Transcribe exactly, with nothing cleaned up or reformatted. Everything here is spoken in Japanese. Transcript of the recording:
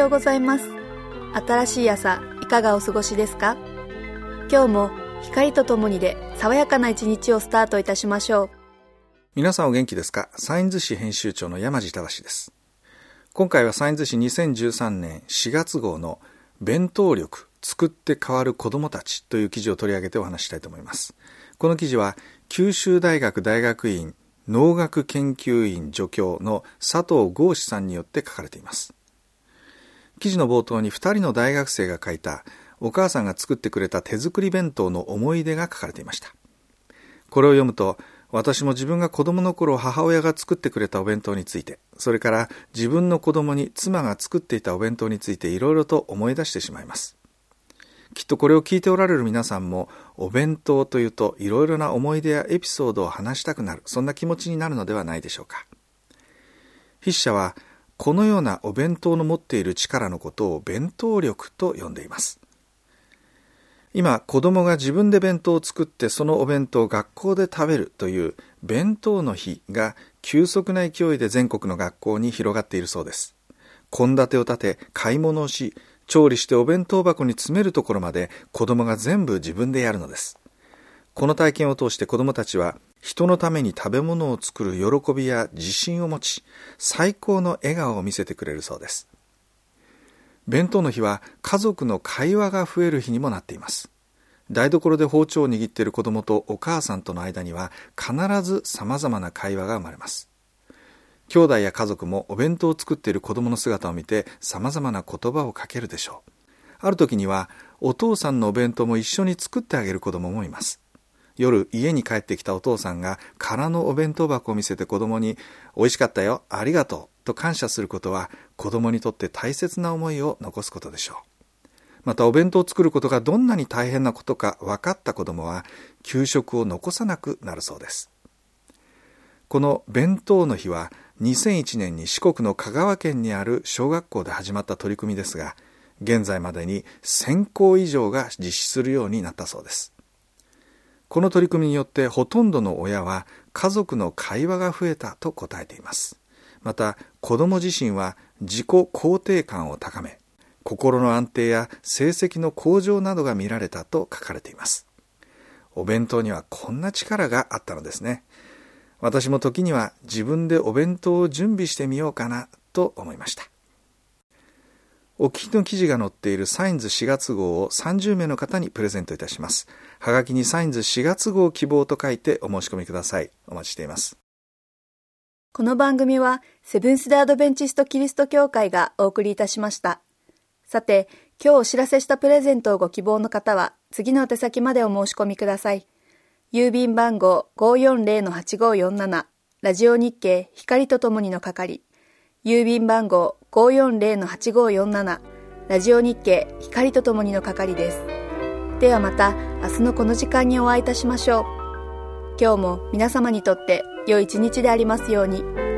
ようございます。新しい朝いかがお過ごしですか？今日も光とともにで爽やかな一日をスタートいたしましょう。 皆さんお元気ですか？サインズ誌編集長の山地正です。今回はサインズ誌にせんじゅうさんねんしがつ号の弁当力作って変わる子どもたちという記事を取り上げてお話したいと思います。この記事は九州大学大学院農学研究院助教の佐藤剛志さんによって書かれています。記事の冒頭にふたりの大学生が書いたお母さんが作ってくれた手作り弁当の思い出が書かれていました。これを読むと、私も自分が子供の頃母親が作ってくれたお弁当について、それから自分の子供に妻が作っていたお弁当についていろいろと思い出してしまいます。きっとこれを聞いておられる皆さんも、お弁当というといろいろな思い出やエピソードを話したくなる、そんな気持ちになるのではないでしょうか。筆者はこのようなお弁当の持っている力のことを弁当力と呼んでいます。今、子供が自分で弁当を作ってそのお弁当を学校で食べるという弁当の日が急速な勢いで全国の学校に広がっているそうです。献立を立て、買い物をし、調理してお弁当箱に詰めるところまで子供が全部自分でやるのです。この体験を通して子供たちは人のために食べ物を作る喜びや自信を持ち、最高の笑顔を見せてくれるそうです。弁当の日は家族の会話が増える日にもなっています。台所で包丁を握っている子供とお母さんとの間には必ず様々な会話が生まれます。兄弟や家族もお弁当を作っている子供の姿を見て様々な言葉をかけるでしょう。ある時にはお父さんのお弁当も一緒に作ってあげる子供もいます。夜家に帰ってきたお父さんが空のお弁当箱を見せて子供に美味しかったよ、ありがとうと感謝することは子供にとって大切な思いを残すことでしょう。またお弁当を作ることがどんなに大変なことか分かった子供は給食を残さなくなるそうです。この弁当の日はにせんいちねんに四国の香川県にある小学校で始まった取り組みですが、現在までにせんこう以上が実施するようになったそうです。この取り組みによってほとんどの親は家族の会話が増えたと答えています。また子ども自身は自己肯定感を高め、心の安定や成績の向上などが見られたと書かれています。お弁当にはこんな力があったのですね。私も時には自分でお弁当を準備してみようかなと思いました。お聞きの記事が載っているサインズしがつ号をさんじゅうめいの方にプレゼントいたします。はがきにサインズしがつ号希望と書いてお申し込みください。お待ちしています。 この番組はセブンス・デ・アドベンチスト・キリスト教会がお送りいたしました。さて、今日お知らせしたプレゼントをご希望の方は次の宛先までお申し込みください。郵便番号 ごーよんぜろのはちごーよんなな ラジオ日経光とともにの係、郵便番号 ごーよんぜろのはちごーよんなな ラジオ日経光とともにの係です。ではまた明日のこの時間にお会いいたしましょう。今日も皆様にとって良い一日でありますように。